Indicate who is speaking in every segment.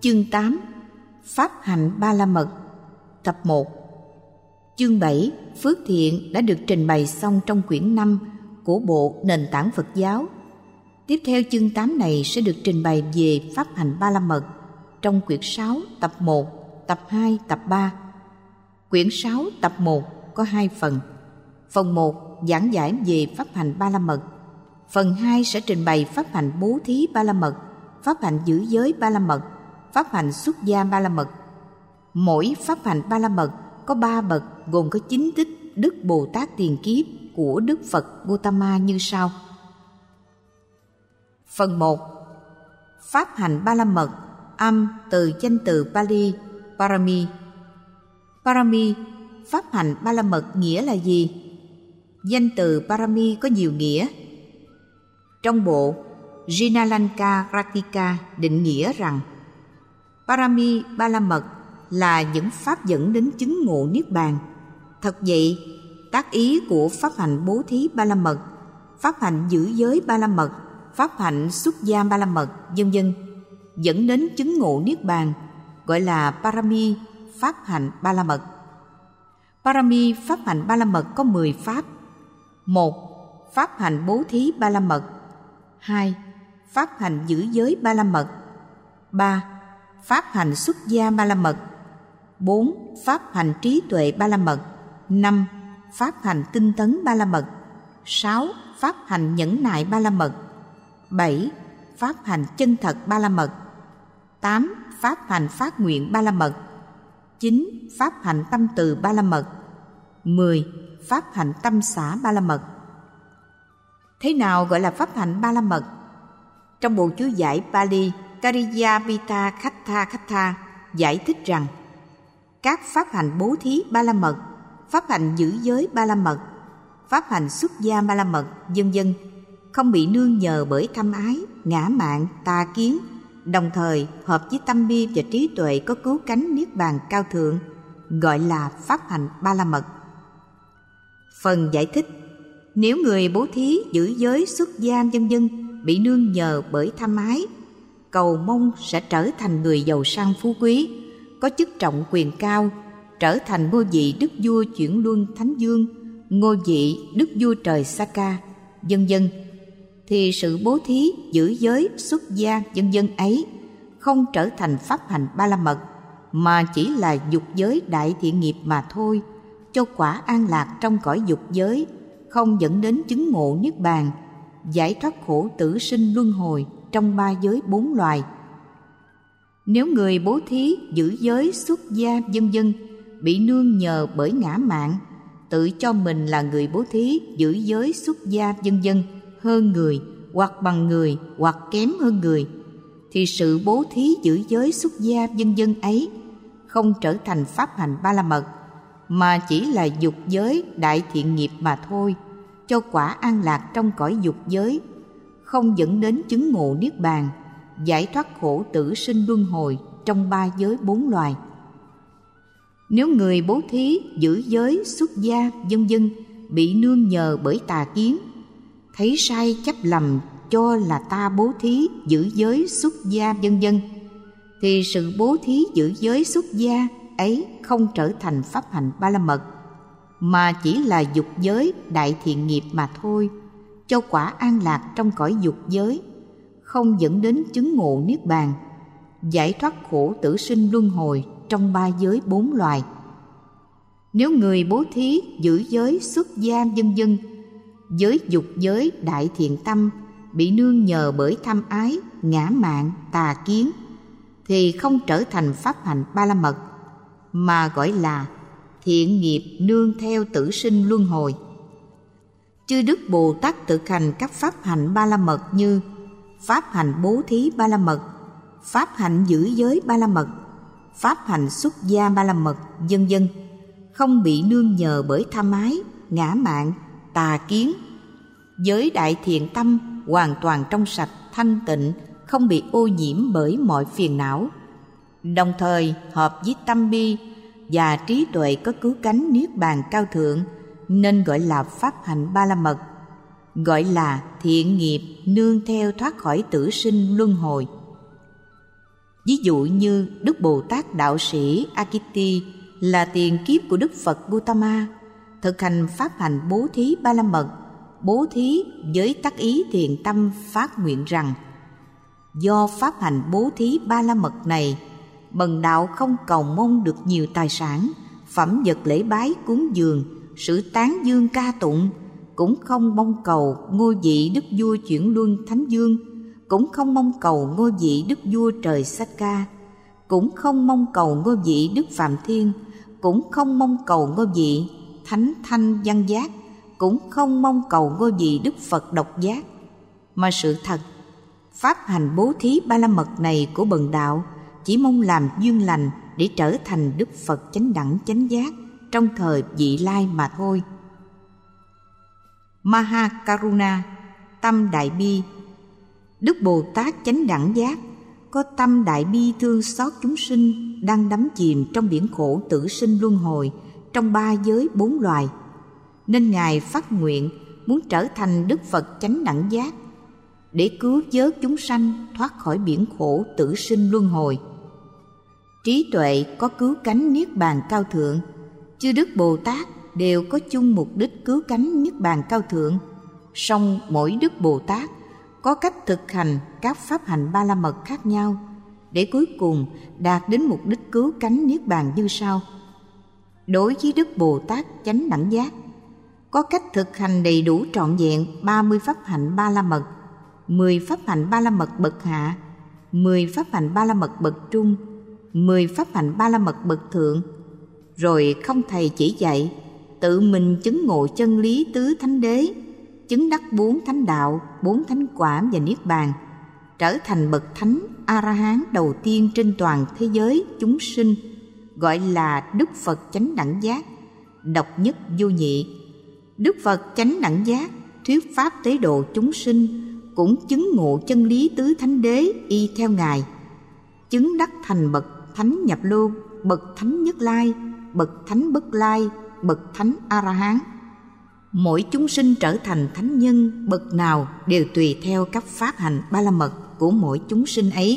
Speaker 1: Chương 8. Pháp hạnh Ba La Mật. Tập 1. Chương 7. Phước thiện đã được trình bày xong trong quyển 5 của bộ Nền tảng Phật giáo. Tiếp theo chương 8 này sẽ được trình bày về Pháp hạnh Ba La Mật trong quyển 6, tập 1, tập 2, tập 3. Quyển 6, tập 1 có 2 phần. Phần 1 giảng giải về Pháp hạnh Ba La Mật. Phần 2 sẽ trình bày Pháp hạnh Bố Thí Ba La Mật, Pháp hạnh Giữ Giới Ba La Mật, Pháp hạnh Xuất Gia Ba La Mật. Mỗi Pháp hạnh Ba La Mật có 3 bậc, gồm có 9 tích Đức Bồ Tát tiền kiếp của Đức Phật Gautama như sau. Phần 1. Pháp hạnh Ba La Mật, âm từ danh từ Pali Parami. Parami, Pháp hạnh Ba La Mật nghĩa là gì? Danh từ Parami có nhiều nghĩa. Trong bộ Jinalanka Ratika định nghĩa rằng Parami Ba La Mật là những pháp dẫn đến chứng ngộ Niết Bàn. Thật vậy, tác ý của Pháp hạnh Bố Thí Ba La Mật, Pháp hạnh Giữ Giới Ba La Mật, Pháp hạnh Xuất Gia Ba La Mật, vân vân, dẫn đến chứng ngộ Niết Bàn, gọi là Parami Pháp hạnh Ba La Mật. Parami Pháp hạnh Ba La Mật có 10 pháp. 1. Pháp hạnh Bố Thí Ba La Mật. 2. Pháp hạnh Giữ Giới Ba La Mật. 3. Pháp hạnh Xuất Gia Ba La Mật. 4. Pháp hạnh Trí Tuệ Ba La Mật. 5. Pháp hạnh Tinh tấn Ba La Mật. 6. Pháp hạnh Nhẫn nại Ba La Mật. 7. Pháp hạnh Chân thật Ba La Mật. 8. Pháp hạnh Phát nguyện Ba La Mật. 9. Pháp hạnh Tâm từ Ba La Mật. 10. Pháp hạnh Tâm xả Ba La Mật. Thế nào gọi là Pháp hạnh Ba La Mật? Trong bộ chú giải Pali Kariyapita Khatha Khatha giải thích rằng các pháp hạnh Bố Thí Ba La Mật, Pháp hạnh Giữ Giới Ba La Mật, Pháp hạnh Xuất Gia Ba La Mật, vân vân, không bị nương nhờ bởi tham ái, ngã mạn, tà kiến, đồng thời hợp với tâm bi và trí tuệ có cứu cánh Niết Bàn cao thượng, gọi là Pháp hạnh Ba La Mật. Phần giải thích: nếu người bố thí, giữ giới, xuất gia vân vân bị nương nhờ bởi tham ái, cầu mong sẽ trở thành người giàu sang phú quý, có chức trọng quyền cao, trở thành ngôi vị đức vua chuyển luân thánh dương, ngôi vị đức vua trời Saka, vân vân, thì sự bố thí, giữ giới, xuất gia vân vân ấy không trở thành pháp hạnh Ba La Mật, mà chỉ là dục giới đại thiện nghiệp mà thôi, cho quả an lạc trong cõi dục giới, không dẫn đến chứng ngộ Niết Bàn, giải thoát khổ tử sinh luân hồi trong 3 giới 4 loài. Nếu người bố thí, giữ giới, xuất gia vân vân bị nương nhờ bởi ngã mạn, tự cho mình là người bố thí, giữ giới, xuất gia vân vân hơn người, hoặc bằng người, hoặc kém hơn người, thì sự bố thí, giữ giới, xuất gia vân vân ấy không trở thành pháp hạnh Ba La Mật, mà chỉ là dục giới đại thiện nghiệp mà thôi, cho quả an lạc trong cõi dục giới, không dẫn đến chứng ngộ Niết Bàn, giải thoát khổ tử sinh luân hồi trong 3 giới 4 loài. Nếu người bố thí, giữ giới, xuất gia vân vân bị nương nhờ bởi tà kiến, thấy sai chấp lầm cho là ta bố thí, giữ giới, xuất gia vân vân, thì sự bố thí, giữ giới, xuất gia ấy không trở thành pháp hạnh Ba La Mật, mà chỉ là dục giới đại thiện nghiệp mà thôi, cho quả an lạc trong cõi dục giới, không dẫn đến chứng ngộ Niết Bàn, giải thoát khổ tử sinh luân hồi trong 3 giới 4 loài. Nếu người bố thí, giữ giới, xuất gia vân vân với dục giới đại thiện tâm bị nương nhờ bởi tham ái, ngã mạn, tà kiến, thì không trở thành pháp hạnh Ba La Mật, mà gọi là thiện nghiệp nương theo tử sinh luân hồi. Chư Đức Bồ Tát thực hành các pháp hạnh Ba La Mật như pháp hạnh Bố Thí Ba La Mật, pháp hạnh Giữ Giới Ba La Mật, pháp hạnh Xuất Gia Ba La Mật, vân vân, không bị nương nhờ bởi tham ái, ngã mạn, tà kiến. Giới đại thiện tâm hoàn toàn trong sạch, thanh tịnh, không bị ô nhiễm bởi mọi phiền não, đồng thời hợp với tâm bi và trí tuệ có cứu cánh Niết Bàn cao thượng, nên gọi là pháp hạnh Ba La Mật, gọi là thiện nghiệp nương theo thoát khỏi tử sinh luân hồi. Ví dụ như Đức Bồ Tát Đạo Sĩ Akiti là tiền kiếp của Đức Phật Gautama, thực hành pháp hành bố thí ba la mật, bố thí với tác ý thiện tâm phát nguyện rằng: do pháp hành bố thí ba la mật này, bần đạo không cầu mong được nhiều tài sản, phẩm vật lễ bái cúng dường, sự tán dương ca tụng, cũng không mong cầu ngôi vị Đức Vua Chuyển Luân Thánh Dương, cũng không mong cầu ngôi vị Đức Vua Trời Sakka, cũng không mong cầu ngôi vị Đức Phạm Thiên, cũng không mong cầu ngôi vị Thánh Thanh Văn Giác, cũng không mong cầu ngôi vị Đức Phật Độc Giác. Mà sự thật, pháp hành bố thí ba la mật này của bần đạo chỉ mong làm duyên lành để trở thành Đức Phật chánh đẳng chánh giác trong thời vị lai mà thôi. Mahakaruna, tâm đại bi. Đức Bồ Tát chánh đẳng giác có tâm đại bi thương xót chúng sinh đang đắm chìm trong biển khổ tử sinh luân hồi trong ba giới bốn loài, nên Ngài phát nguyện muốn trở thành Đức Phật chánh đẳng giác để cứu vớt chúng sanh thoát khỏi biển khổ tử sinh luân hồi. Trí tuệ có cứu cánh niết bàn cao thượng, chư Đức Bồ Tát đều có chung mục đích cứu cánh niết bàn cao thượng, song mỗi Đức Bồ Tát có cách thực hành các pháp hành ba la mật khác nhau để cuối cùng đạt đến mục đích cứu cánh niết bàn như sau. Đối với Đức Bồ Tát chánh đẳng giác, có cách thực hành đầy đủ trọn vẹn 30 pháp hạnh ba la mật, 10 pháp hạnh ba la mật bậc hạ, 10 pháp hạnh ba la mật bậc trung, 10 pháp hạnh ba la mật bậc thượng, rồi không thầy chỉ dạy, tự mình chứng ngộ chân lý tứ thánh đế, chứng đắc 4 thánh đạo, 4 thánh quả và niết bàn, trở thành bậc thánh A-la-hán đầu tiên trên toàn thế giới chúng sinh, gọi là Đức Phật chánh đẳng giác, độc nhất vô nhị. Đức Phật chánh đẳng giác thuyết pháp tế độ chúng sinh, cũng chứng ngộ chân lý tứ thánh đế y theo Ngài, chứng đắc thành bậc thánh nhập lưu, bậc thánh nhất lai, bậc thánh bất lai, bậc thánh A-la-hán. Mỗi chúng sinh trở thành thánh nhân bậc nào đều tùy theo các pháp hành ba la mật của mỗi chúng sinh ấy.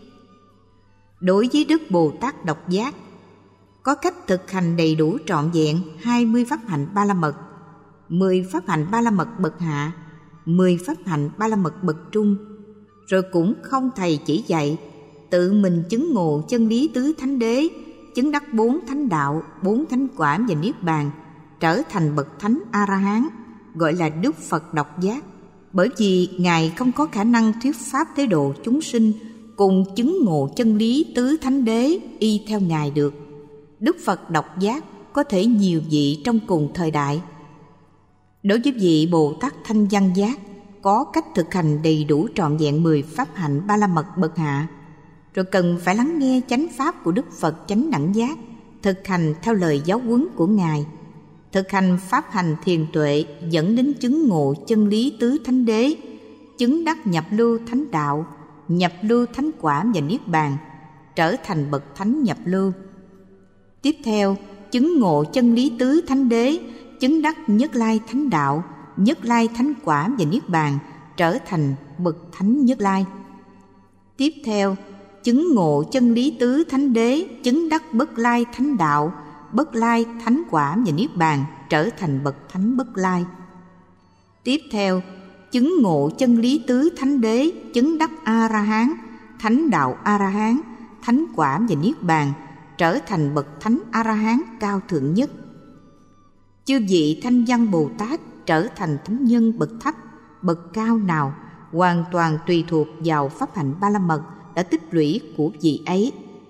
Speaker 1: Đối với Đức Bồ Tát độc giác, có cách thực hành đầy đủ trọn vẹn 20 pháp hạnh ba la mật, 10 pháp hạnh ba la mật bậc hạ, 10 pháp hạnh ba la mật bậc trung, rồi cũng không thầy chỉ dạy, tự mình chứng ngộ chân lý tứ thánh đế, chứng đắc 4 thánh đạo, 4 thánh quả và niết bàn, trở thành bậc thánh A-la-hán, gọi là Đức Phật độc giác. Bởi vì Ngài không có khả năng thuyết pháp tế độ chúng sinh cùng chứng ngộ chân lý tứ thánh đế y theo Ngài được. Đức Phật độc giác có thể nhiều vị trong cùng thời đại. Đối với vị Bồ Tát Thanh Văn Giác, có cách thực hành đầy đủ trọn vẹn 10 pháp hạnh ba la mật bậc hạ, rồi cần phải lắng nghe chánh pháp của Đức Phật chánh đẳng giác, thực hành theo lời giáo huấn của Ngài, thực hành pháp hành thiền tuệ dẫn đến chứng ngộ chân lý tứ thánh đế, chứng đắc nhập lưu thánh đạo, nhập lưu thánh quả và niết bàn, trở thành bậc thánh nhập lưu. Tiếp theo, chứng ngộ chân lý tứ thánh đế, chứng đắc nhất lai thánh đạo, nhất lai thánh quả và niết bàn, trở thành bậc thánh nhất lai. Tiếp theo, chứng ngộ chân lý tứ thánh đế, chứng đắc bất lai thánh đạo, bất lai thánh quả và niết bàn, trở thành bậc thánh bất lai. Tiếp theo, chứng ngộ chân lý tứ thánh đế, chứng đắc A-la-hán, thánh đạo A-la-hán, thánh quả và niết bàn, trở thành bậc thánh A-la-hán cao thượng nhất. Chư vị Thanh Văn Bồ Tát trở thành thánh nhân bậc thấp, bậc cao nào hoàn toàn tùy thuộc vào pháp hạnh ba la mật đã tích lũy của vị ấy.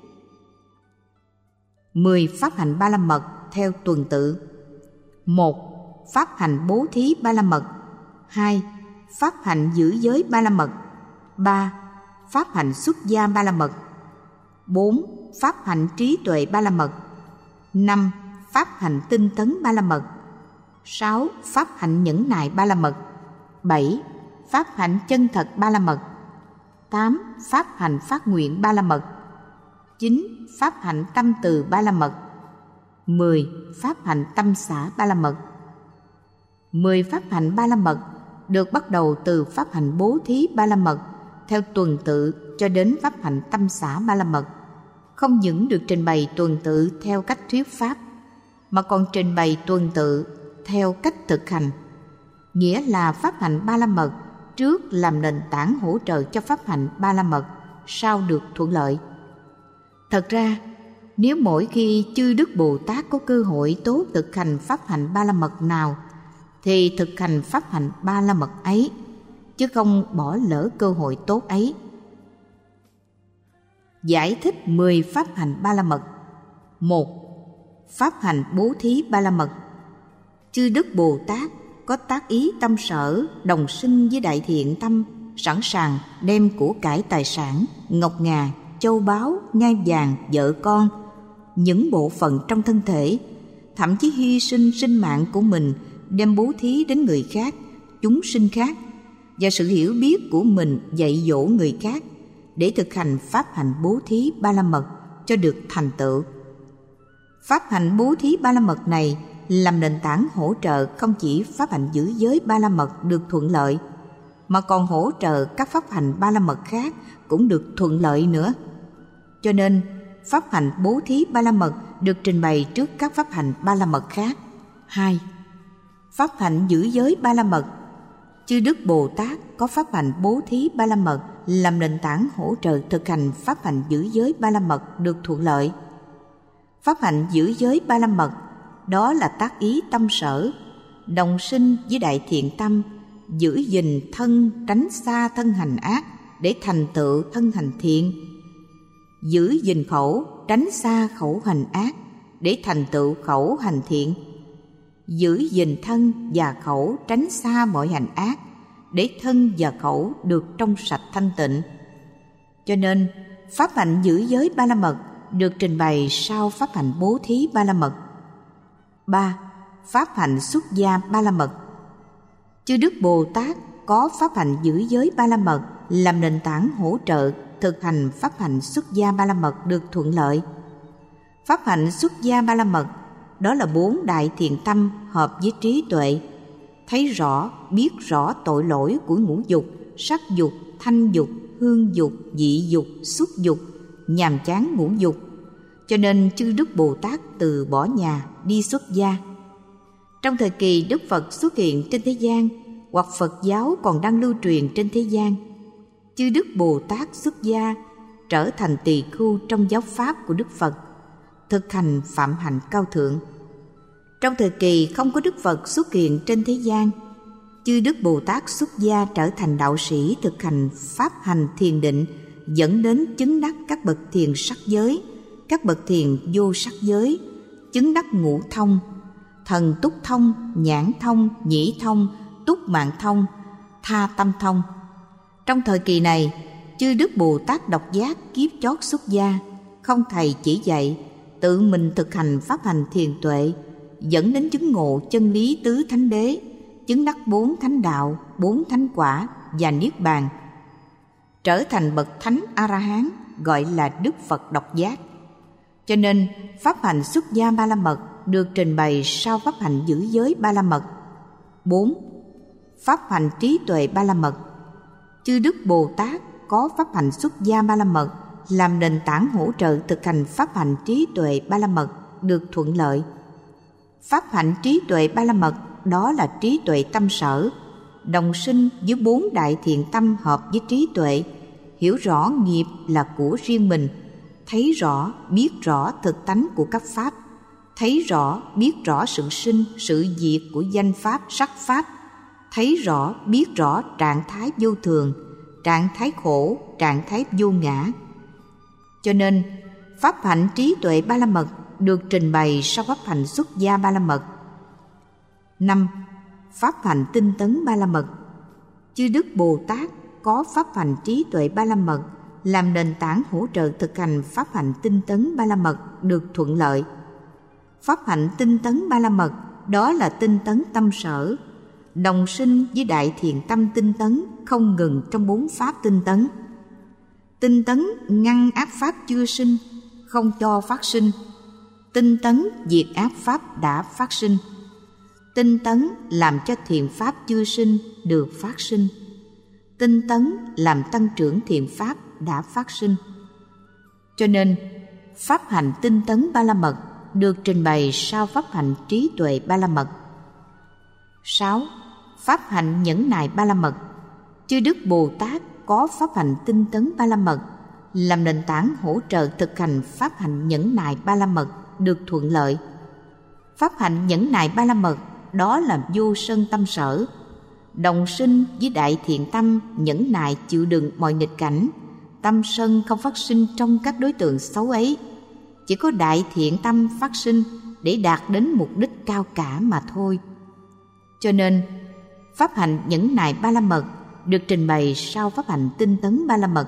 Speaker 1: 10 pháp hạnh ba la mật theo tuần tự. 1. Pháp hành bố thí ba la mật. 2. Pháp hành giữ giới ba la mật. 3. Pháp hành xuất gia ba la mật. 4. Pháp hành trí tuệ ba la mật. 5. Pháp hành tinh tấn ba la mật. 6. Pháp hành nhẫn nại ba la mật. 7. Pháp hành chân thật ba la mật. 8. Pháp hành phát nguyện ba la mật. 9. Pháp hạnh tâm từ ba la mật. 10. Pháp hạnh tâm xả ba la mật. 10 pháp hạnh ba la mật được bắt đầu từ pháp hạnh bố thí ba la mật theo tuần tự cho đến pháp hạnh tâm xả ba la mật, không những được trình bày tuần tự theo cách thuyết pháp, mà còn trình bày tuần tự theo cách thực hành. Nghĩa là pháp hạnh ba la mật trước làm nền tảng hỗ trợ cho pháp hạnh ba la mật sau được thuận lợi. Thật ra, nếu mỗi khi chư Đức Bồ Tát có cơ hội tốt thực hành pháp hạnh ba la mật nào, thì thực hành pháp hạnh ba la mật ấy, chứ không bỏ lỡ cơ hội tốt ấy. Giải thích 10 pháp hành ba la mật. 1. Pháp hành bố thí ba la mật. Chư Đức Bồ Tát có tác ý tâm sở, đồng sinh với đại thiện tâm, sẵn sàng đem của cải tài sản, ngọc ngà, châu báu, ngai vàng, vợ con, những bộ phận trong thân thể, thậm chí hy sinh sinh mạng của mình đem bố thí đến người khác, chúng sinh khác, và sự hiểu biết của mình dạy dỗ người khác để thực hành pháp hành bố thí ba la mật cho được thành tựu. Pháp hành bố thí ba la mật này làm nền tảng hỗ trợ không chỉ pháp hành giữ giới ba la mật được thuận lợi, mà còn hỗ trợ các pháp hành ba la mật khác cũng được thuận lợi nữa. Cho nên, pháp hành bố thí ba la mật được trình bày trước các pháp hành ba la mật khác. 2. Pháp hành giữ giới ba la mật. Chư Đức Bồ Tát có pháp hành bố thí ba la mật làm nền tảng hỗ trợ thực hành pháp hành giữ giới ba la mật được thuận lợi. Pháp hành giữ giới ba la mật đó là tác ý tâm sở, đồng sinh với đại thiện tâm, giữ gìn thân tránh xa thân hành ác để thành tựu thân hành thiện, giữ gìn khẩu tránh xa khẩu hành ác để thành tựu khẩu hành thiện, giữ gìn thân và khẩu tránh xa mọi hành ác để thân và khẩu được trong sạch thanh tịnh. Cho nên pháp hành giữ giới ba la mật được trình bày sau pháp hành bố thí ba la mật. 3. Pháp hành xuất gia ba la mật. Chư Đức Bồ Tát có pháp hành giữ giới ba la mật làm nền tảng hỗ trợ thực hành pháp hành xuất gia ba la mật được thuận lợi. Pháp hành xuất gia ba la mật đó là 4 đại thiện tâm hợp với trí tuệ, thấy rõ, biết rõ tội lỗi của ngũ dục, sắc dục, thanh dục, hương dục, vị dục, xúc dục, nhàm chán ngũ dục. Cho nên chư Đức Bồ Tát từ bỏ nhà đi xuất gia. Trong thời kỳ Đức Phật xuất hiện trên thế gian, hoặc Phật giáo còn đang lưu truyền trên thế gian, chư Đức Bồ Tát xuất gia trở thành tỳ khưu trong giáo pháp của Đức Phật, thực hành phạm hạnh cao thượng. Trong thời kỳ không có Đức Phật xuất hiện trên thế gian, chư Đức Bồ Tát xuất gia trở thành đạo sĩ thực hành pháp hành thiền định, dẫn đến chứng đắc các bậc thiền sắc giới, các bậc thiền vô sắc giới, chứng đắc ngũ thông, thần túc thông, nhãn thông, nhĩ thông, túc mạng thông, tha tâm thông. Trong thời kỳ này, chư Đức Bồ Tát độc giác kiếp chót xuất gia, không thầy chỉ dạy, tự mình thực hành pháp hành thiền tuệ, dẫn đến chứng ngộ chân lý tứ thánh đế, chứng đắc 4 thánh đạo, 4 thánh quả và niết bàn, trở thành bậc thánh A-la-hán, gọi là Đức Phật độc giác. Cho nên pháp hành xuất gia ba la mật được trình bày sau pháp hành giữ giới ba la mật. 4. Pháp hành trí tuệ ba la mật. Chư Đức Bồ Tát có pháp hành xuất gia ba la mật làm nền tảng hỗ trợ thực hành pháp hành trí tuệ ba la mật được thuận lợi. Pháp hạnh trí tuệ ba la mật đó là trí tuệ tâm sở, đồng sinh với 4 đại thiện tâm hợp với trí tuệ, hiểu rõ nghiệp là của riêng mình, thấy rõ, biết rõ thực tánh của các pháp, thấy rõ, biết rõ sự sinh, sự diệt của danh pháp, sắc pháp, thấy rõ, biết rõ trạng thái vô thường, trạng thái khổ, trạng thái vô ngã. Cho nên, pháp hạnh trí tuệ ba la mật được trình bày sau pháp hành xuất gia ba la mật. 5. Pháp hành tinh tấn ba la mật. Chư Đức Bồ Tát có pháp hành trí tuệ ba la mật làm nền tảng hỗ trợ thực hành pháp hành tinh tấn ba la mật được thuận lợi. Pháp hành tinh tấn ba la mật đó là tinh tấn tâm sở, đồng sinh với đại thiện tâm tinh tấn không ngừng trong 4 pháp tinh tấn. Tinh tấn ngăn ác pháp chưa sinh, không cho phát sinh. Tinh tấn diệt ác pháp đã phát sinh. Tinh tấn làm cho thiện pháp chưa sinh được phát sinh. Tinh tấn làm tăng trưởng thiện pháp đã phát sinh. Cho nên, pháp hạnh tinh tấn Ba La Mật được trình bày sau pháp hạnh trí tuệ Ba La Mật. 6. Pháp hạnh nhẫn nại Ba La Mật. Chư Đức Bồ Tát có pháp hạnh tinh tấn Ba La Mật làm nền tảng hỗ trợ thực hành pháp hạnh nhẫn nại Ba La Mật được thuận lợi. Pháp hạnh nhẫn nại Ba La Mật đó là vô sân tâm sở, đồng sinh với đại thiện tâm, nhẫn nại chịu đựng mọi nghịch cảnh. Tâm sân không phát sinh trong các đối tượng xấu ấy, chỉ có đại thiện tâm phát sinh để đạt đến mục đích cao cả mà thôi. Cho nên, pháp hạnh nhẫn nại Ba La Mật được trình bày sau pháp hạnh tinh tấn Ba La Mật.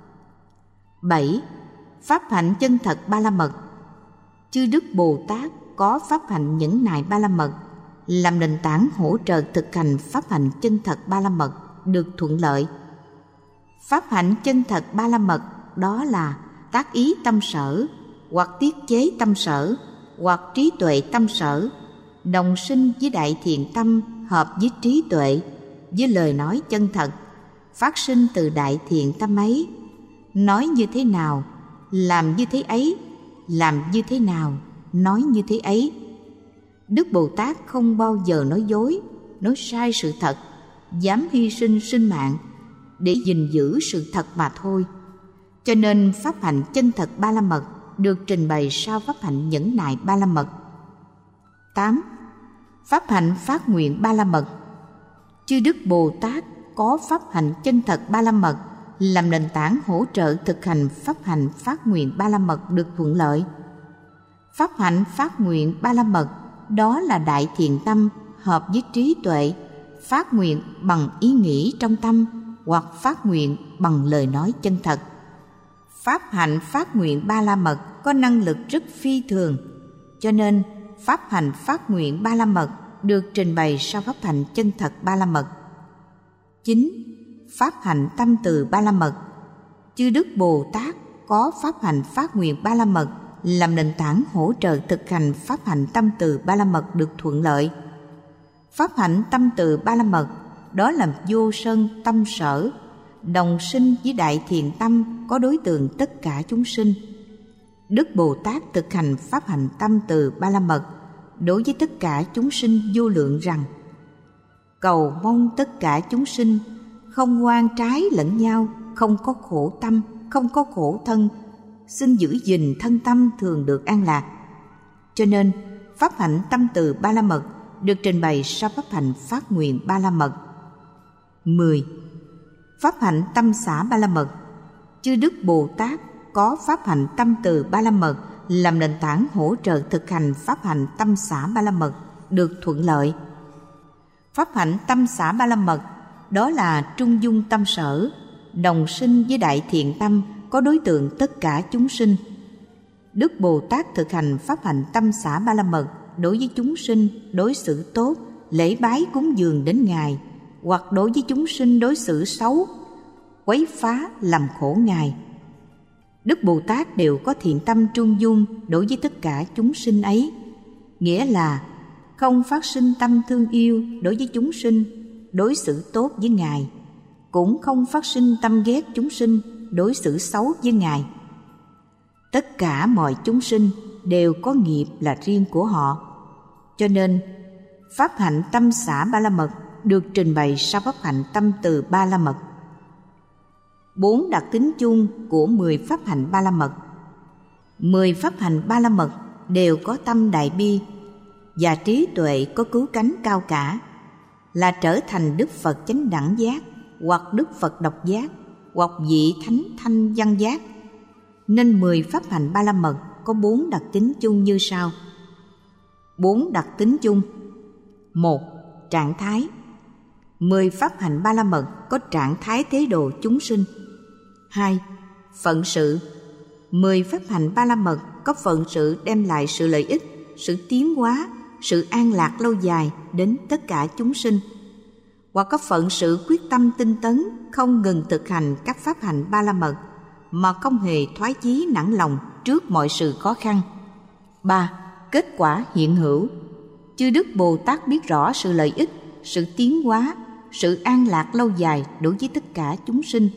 Speaker 1: 7. Pháp hạnh chân thật Ba La Mật. Chư Đức Bồ Tát có pháp hạnh nhẫn nại Ba La Mật làm nền tảng hỗ trợ thực hành pháp hạnh chân thật Ba La Mật được thuận lợi. Pháp hạnh chân thật Ba La Mật đó là tác ý tâm sở, hoặc tiết chế tâm sở, hoặc trí tuệ tâm sở, đồng sinh với đại thiện tâm hợp với trí tuệ, với lời nói chân thật, phát sinh từ đại thiện tâm ấy. Nói như thế nào, làm như thế ấy, làm như thế nào, nói như thế ấy. Đức Bồ Tát không bao giờ nói dối, nói sai sự thật, dám hy sinh sinh mạng để gìn giữ sự thật mà thôi. Cho nên pháp hạnh chân thật Ba La Mật được trình bày sau pháp hạnh nhẫn nại Ba La Mật. 8. Pháp hạnh phát nguyện Ba La Mật. Chư Đức Bồ Tát có pháp hạnh chân thật Ba La Mật làm nền tảng hỗ trợ thực hành pháp hạnh phát nguyện Ba La Mật được thuận lợi. Pháp hạnh phát nguyện Ba La Mật đó là đại thiện tâm hợp với trí tuệ, phát nguyện bằng ý nghĩ trong tâm hoặc phát nguyện bằng lời nói chân thật. Pháp hạnh phát nguyện Ba La Mật có năng lực rất phi thường, cho nên pháp hạnh phát nguyện Ba La Mật được trình bày sau pháp hạnh chân thật Ba La Mật. 9. Pháp hạnh tâm từ Ba La Mật. Chư Đức Bồ Tát có pháp hạnh phát nguyện Ba La Mật làm nền tảng hỗ trợ thực hành pháp hạnh tâm từ Ba La Mật được thuận lợi. Pháp hạnh tâm từ Ba La Mật đó là vô sân tâm sở, đồng sinh với đại thiện tâm có đối tượng tất cả chúng sinh. Đức Bồ Tát thực hành pháp hạnh tâm từ Ba La Mật đối với tất cả chúng sinh vô lượng rằng: cầu mong tất cả chúng sinh không oan trái lẫn nhau, không có khổ tâm, không có khổ thân, xin giữ gìn thân tâm thường được an lạc. Cho nên pháp hạnh tâm từ Ba La Mật được trình bày sau pháp hạnh phát nguyện Ba La Mật. 10. Pháp hạnh tâm xả Ba La Mật. Chư Đức Bồ Tát có pháp hạnh tâm từ Ba La Mật làm nền tảng hỗ trợ thực hành pháp hạnh tâm xả Ba La Mật được thuận lợi. Pháp hạnh tâm xả Ba La Mật đó là trung dung tâm sở, đồng sinh với đại thiện tâm có đối tượng tất cả chúng sinh. Đức Bồ Tát thực hành pháp hạnh tâm xả Ba La Mật đối với chúng sinh đối xử tốt, lễ bái cúng dường đến Ngài, hoặc đối với chúng sinh đối xử xấu, quấy phá làm khổ Ngài. Đức Bồ Tát đều có thiện tâm trung dung đối với tất cả chúng sinh ấy, nghĩa là không phát sinh tâm thương yêu đối với chúng sinh đối xử tốt với Ngài, cũng không phát sinh tâm ghét chúng sinh đối xử xấu với Ngài. Tất cả mọi chúng sinh đều có nghiệp là riêng của họ, cho nên pháp hạnh tâm xả Ba La Mật được trình bày sau pháp hạnh tâm từ Ba La Mật. 4 đặc tính chung của 10 pháp hạnh Ba La Mật. 10 pháp hạnh Ba La Mật đều có tâm đại bi và trí tuệ có cứu cánh cao cả, là trở thành Đức Phật chánh đẳng giác, hoặc Đức Phật độc giác, hoặc vị thánh thanh văn giác. Nên 10 pháp hạnh Ba La Mật có 4 đặc tính chung như sau. 4 đặc tính chung. 1. Trạng thái. 10 pháp hạnh Ba La Mật có trạng thái thế độ chúng sinh. 2. Phận sự. 10 pháp hạnh Ba La Mật có phận sự đem lại sự lợi ích, sự tiến hóa, sự an lạc lâu dài đến tất cả chúng sinh. Hoặc có phận sự quyết tâm tinh tấn, không ngừng thực hành các pháp hạnh Ba La Mật mà không hề thoái chí nản lòng trước mọi sự khó khăn. 3. Kết quả hiện hữu. Chư Đức Bồ Tát biết rõ sự lợi ích, sự tiến hóa, sự an lạc lâu dài đối với tất cả chúng sinh.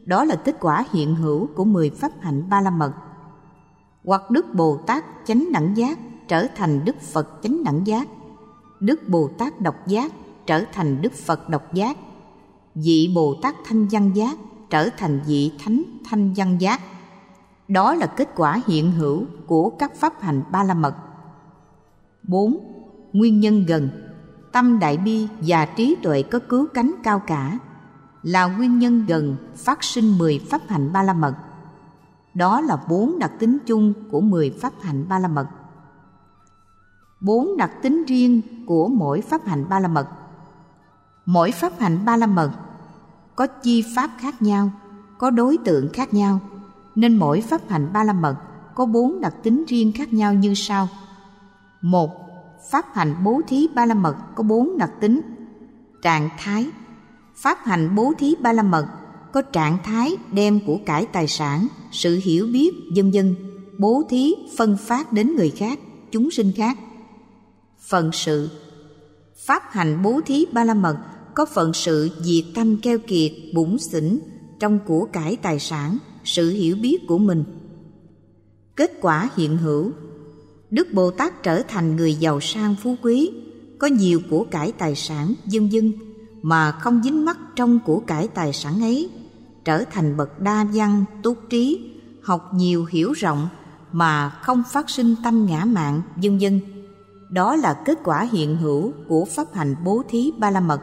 Speaker 1: đó là kết quả hiện hữu của 10 pháp hạnh Ba La Mật. Hoặc Đức Bồ Tát chánh đẳng giác trở thành Đức Phật chánh đẳng giác, Đức Bồ Tát độc giác trở thành Đức Phật độc giác, vị Bồ Tát thanh văn giác trở thành vị thánh thanh văn giác. Đó là kết quả hiện hữu của các pháp hành Ba La Mật. 4. Nguyên nhân gần. Tâm đại bi và trí tuệ có cứu cánh cao cả là nguyên nhân gần phát sinh 10 pháp hành Ba La Mật. Đó là 4 đặc tính chung của 10 pháp hành Ba La Mật. 4 đặc tính riêng của mỗi pháp hành Ba La Mật. Mỗi pháp hành Ba La Mật có chi pháp khác nhau, có đối tượng khác nhau, nên mỗi pháp hành Ba La Mật có 4 đặc tính riêng khác nhau như sau. 1. Pháp hành bố thí Ba La Mật có 4 đặc tính. Trạng thái. Pháp hành bố thí Ba La Mật có trạng thái đem của cải tài sản, sự hiểu biết, vân vân, bố thí phân phát đến người khác, chúng sinh khác. Phận sự. Pháp hành bố thí Ba La Mật có phận sự diệt tâm keo kiệt, bủn xỉn trong của cải tài sản, sự hiểu biết của mình. Kết quả hiện hữu. Đức Bồ Tát trở thành người giàu sang phú quý, có nhiều của cải tài sản, vân vân, mà không dính mắc trong của cải tài sản ấy, trở thành bậc đa văn, túc trí, học nhiều hiểu rộng, mà không phát sinh tâm ngã mạn, vân vân. Đó là kết quả hiện hữu của pháp hành bố thí Ba La Mật.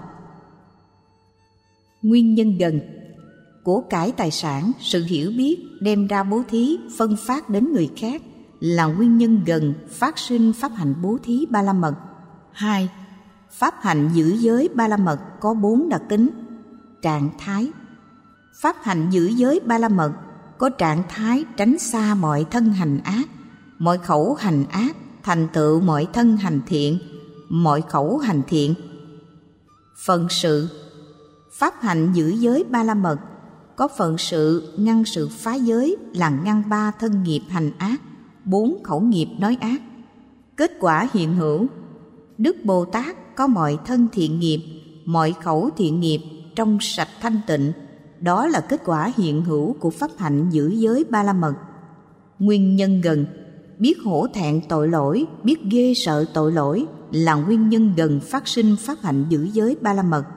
Speaker 1: Nguyên nhân gần. Của cải tài sản, sự hiểu biết đem ra bố thí, phân phát đến người khác là nguyên nhân gần phát sinh pháp hành bố thí Ba La Mật. 2. Pháp hành giữ giới Ba La Mật có 4 đặc tính. Trạng thái. Pháp hành giữ giới Ba La Mật có trạng thái tránh xa mọi thân hành ác, mọi khẩu hành ác, thành tựu mọi thân hành thiện, mọi khẩu hành thiện. Phận sự. Pháp hành giữ giới Ba La Mật có phận sự ngăn sự phá giới là ngăn 3 thân nghiệp hành ác, 4 khẩu nghiệp nói ác. Kết quả hiện hữu. Đức Bồ Tát có mọi thân thiện nghiệp, mọi khẩu thiện nghiệp trong sạch thanh tịnh. Đó là kết quả hiện hữu của pháp hạnh giữ giới Ba La Mật. Nguyên nhân gần. Biết hổ thẹn tội lỗi, biết ghê sợ tội lỗi là nguyên nhân gần phát sinh pháp hạnh giữ giới Ba La Mật.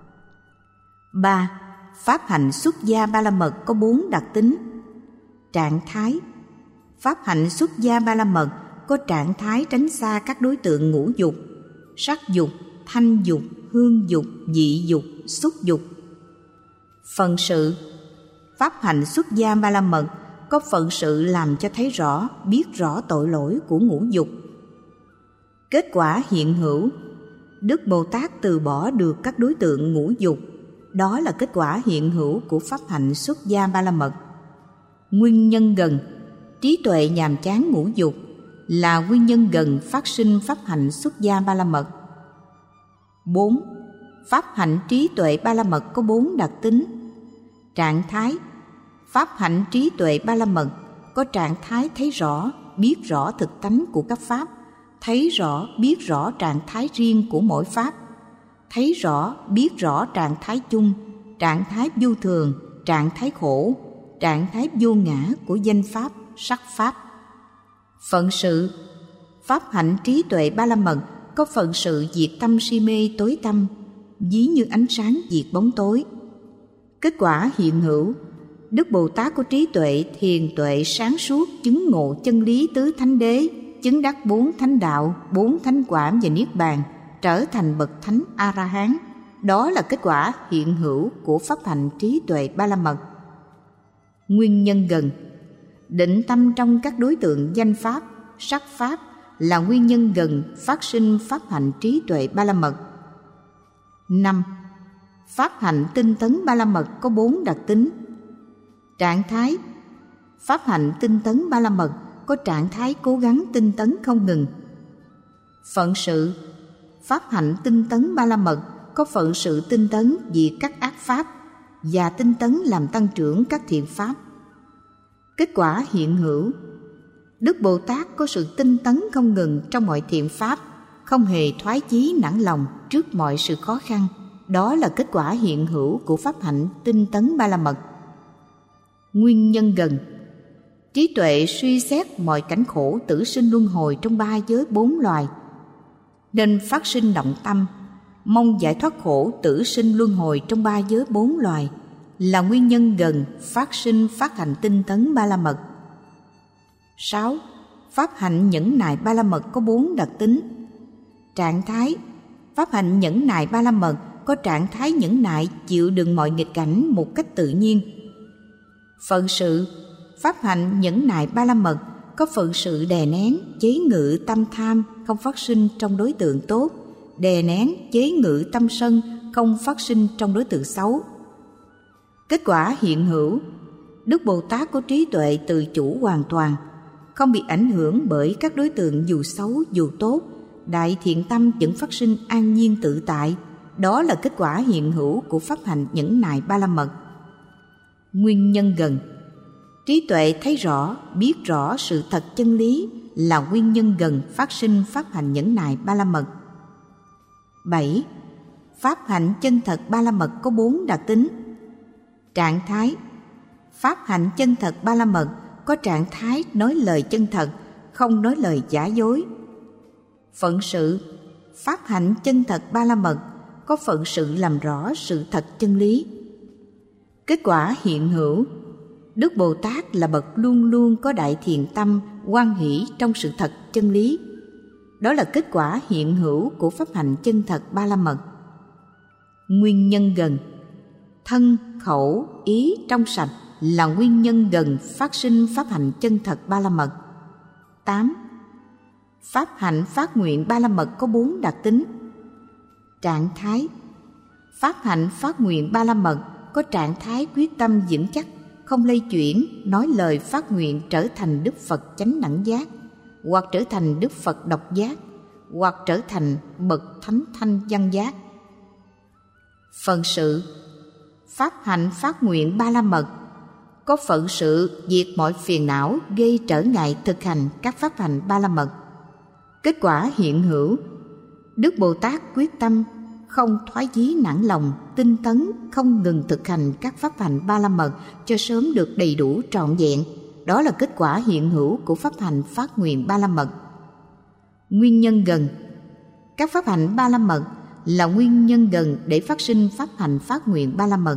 Speaker 1: 3. Pháp hạnh xuất gia Ba La Mật có 4 đặc tính. Trạng thái. Pháp hạnh xuất gia Ba La Mật có trạng thái tránh xa các đối tượng ngũ dục, sắc dục, thanh dục, hương dục, vị dục, xúc dục. Phận sự. Pháp hạnh xuất gia Ba La Mật có phận sự làm cho thấy rõ, biết rõ tội lỗi của ngũ dục. Kết quả hiện hữu. Đức Bồ Tát từ bỏ được các đối tượng ngũ dục. Đó là kết quả hiện hữu của pháp hạnh xuất gia Ba La Mật. Nguyên nhân gần. Trí tuệ nhàm chán ngũ dục là nguyên nhân gần phát sinh pháp hạnh xuất gia Ba La Mật. 4. Pháp hạnh trí tuệ Ba La Mật có 4 đặc tính. Trạng thái. Pháp hạnh trí tuệ Ba La Mật có trạng thái thấy rõ, biết rõ thực tánh của các pháp, thấy rõ, biết rõ trạng thái riêng của mỗi pháp, thấy rõ, biết rõ trạng thái chung, trạng thái vô thường, trạng thái khổ, trạng thái vô ngã của danh pháp, sắc pháp. Phận sự. Pháp hạnh trí tuệ Ba La Mật có phận sự diệt tâm si mê tối tâm, ví như ánh sáng diệt bóng tối. Kết quả hiện hữu. Đức Bồ Tát có trí tuệ, thiền tuệ sáng suốt, chứng ngộ chân lý tứ thánh đế, chứng đắc 4 thánh đạo, 4 thánh quả và niết bàn, trở thành bậc thánh A-la-hán. Đó là kết quả hiện hữu của pháp hạnh trí tuệ Ba La Mật. Nguyên nhân gần. Định tâm trong các đối tượng danh pháp, sắc pháp là nguyên nhân gần phát sinh pháp hạnh trí tuệ Ba La Mật. 5. Pháp hạnh tinh tấn Ba La Mật có 4 đặc tính. Trạng thái. Pháp hạnh tinh tấn Ba La Mật có trạng thái cố gắng tinh tấn không ngừng. Phận sự. Pháp hạnh tinh tấn Ba La Mật có phận sự tinh tấn diệt các ác pháp và tinh tấn làm tăng trưởng các thiện pháp. Kết quả hiện hữu. Đức Bồ Tát có sự tinh tấn không ngừng trong mọi thiện pháp, không hề thoái chí nản lòng trước mọi sự khó khăn. Đó là kết quả hiện hữu của pháp hạnh tinh tấn Ba La Mật. Nguyên nhân gần. Trí tuệ suy xét mọi cảnh khổ tử sinh luân hồi trong ba giới bốn loài, nên phát sinh động tâm mong giải thoát khổ tử sinh luân hồi trong ba giới bốn loài, là nguyên nhân gần phát sinh phát hành tinh tấn ba la mật. 6. Pháp hạnh nhẫn nại ba la mật có 4 đặc tính. Trạng thái. Pháp hạnh nhẫn nại ba la mật có trạng thái nhẫn nại chịu đựng mọi nghịch cảnh một cách tự nhiên. Phận sự. Pháp hạnh nhẫn nại ba la mật có phận sự đè nén, chế ngự tâm tham không phát sinh trong đối tượng tốt, đè nén, chế ngự tâm sân không phát sinh trong đối tượng xấu. Kết quả hiện hữu. Đức Bồ Tát có trí tuệ tự chủ hoàn toàn, không bị ảnh hưởng bởi các đối tượng dù xấu dù tốt, đại thiện tâm vẫn phát sinh an nhiên tự tại. Đó là kết quả hiện hữu của pháp hạnh nhẫn nại ba la mật. Nguyên nhân gần. Trí tuệ thấy rõ, biết rõ sự thật chân lý là nguyên nhân gần phát sinh pháp hạnh nhẫn nại ba la mật. 7. Pháp hạnh chân thật ba la mật có 4 đặc tính. Trạng thái. Pháp hạnh chân thật ba la mật có trạng thái nói lời chân thật, không nói lời giả dối. Phận sự. Pháp hạnh chân thật ba la mật có phận sự làm rõ sự thật chân lý. Kết quả hiện hữu. Đức Bồ Tát là bậc luôn luôn có đại thiện tâm, hoan hỷ trong sự thật chân lý. Đó là kết quả hiện hữu của pháp hạnh chân thật ba la mật. Nguyên nhân gần. Thân, khẩu, ý trong sạch là nguyên nhân gần phát sinh pháp hạnh chân thật ba la mật. 8. Pháp hạnh phát nguyện ba la mật có 4 đặc tính. Trạng thái. Pháp hạnh phát nguyện ba la mật có trạng thái quyết tâm vững chắc, không lay chuyển, nói lời phát nguyện trở thành Đức Phật chánh đẳng giác, hoặc trở thành Đức Phật độc giác, hoặc trở thành bậc thánh thanh văn giác. Phận sự. Pháp hạnh phát nguyện ba la mật có phận sự diệt mọi phiền não gây trở ngại thực hành các pháp hạnh ba la mật. Kết quả hiện hữu. Đức Bồ Tát quyết tâm không thoái chí nản lòng, tinh tấn, không ngừng thực hành các pháp hạnh ba la mật cho sớm được đầy đủ trọn vẹn. Đó là kết quả hiện hữu của pháp hạnh phát nguyện ba la mật. Nguyên nhân gần. Các pháp hạnh ba la mật là nguyên nhân gần để phát sinh pháp hạnh phát nguyện ba la mật.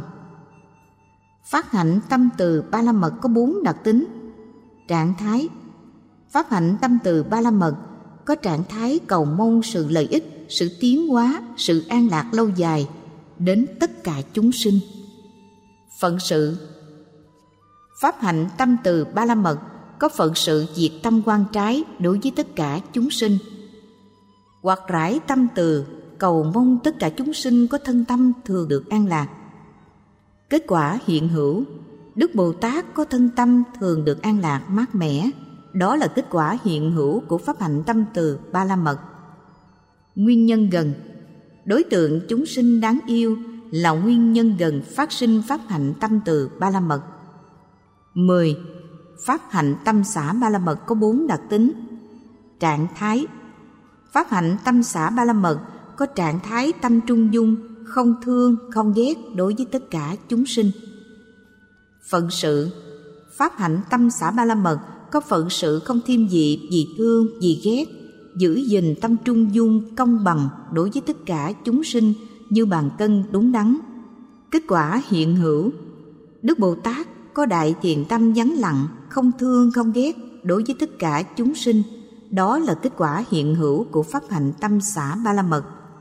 Speaker 1: Phát hạnh tâm từ ba la mật có 4 đặc tính. Trạng thái. Pháp hạnh tâm từ ba la mật có trạng thái cầu mong sự lợi ích, sự tiến hóa, sự an lạc lâu dài đến tất cả chúng sinh. Phận sự. Pháp hạnh tâm từ ba la mật có phận sự diệt tâm quan trái đối với tất cả chúng sinh, hoặc rải tâm từ cầu mong tất cả chúng sinh có thân tâm thường được an lạc. Kết quả hiện hữu. Đức Bồ Tát có thân tâm thường được an lạc mát mẻ. Đó là kết quả hiện hữu của pháp hạnh tâm từ ba la mật. Nguyên nhân gần. Đối tượng chúng sinh đáng yêu là nguyên nhân gần phát sinh pháp hạnh tâm từ ba la mật. 10. Pháp hạnh tâm xả ba la mật có 4 đặc tính. Trạng thái. Pháp hạnh tâm xả ba la mật có trạng thái tâm trung dung, không thương, không ghét đối với tất cả chúng sinh. Phận sự. Pháp hạnh tâm xả ba la mật có phận sự không thiêm vị vì thương, vì ghét, giữ gìn tâm trung dung, công bằng đối với tất cả chúng sinh như bàn cân đúng đắn. Kết quả hiện hữu. Đức Bồ Tát có đại thiện tâm vắng lặng, không thương, không ghét đối với tất cả chúng sinh. Đó là kết quả hiện hữu của pháp hạnh tâm xả ba la mật.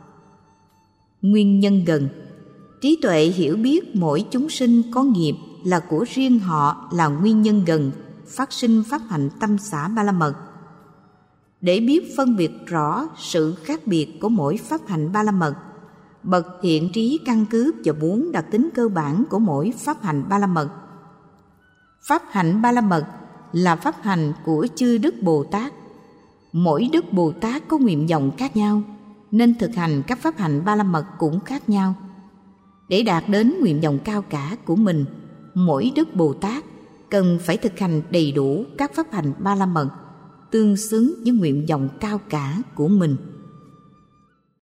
Speaker 1: Nguyên nhân gần. Trí tuệ hiểu biết mỗi chúng sinh có nghiệp là của riêng họ là nguyên nhân gần phát sinh pháp hạnh tâm xả ba la mật. Để biết phân biệt rõ sự khác biệt của mỗi pháp hạnh ba la mật, bậc thiện trí căn cứ vào 4 đặc tính cơ bản của mỗi pháp hạnh ba la mật. Pháp hạnh ba la mật là pháp hành của chư Đức Bồ Tát. Mỗi Đức Bồ Tát có nguyện vọng khác nhau, nên thực hành các pháp hạnh ba la mật cũng khác nhau. Để đạt đến nguyện vọng cao cả của mình, mỗi Đức Bồ Tát cần phải thực hành đầy đủ các pháp hạnh ba la mật tương xứng với nguyện vọng cao cả của mình.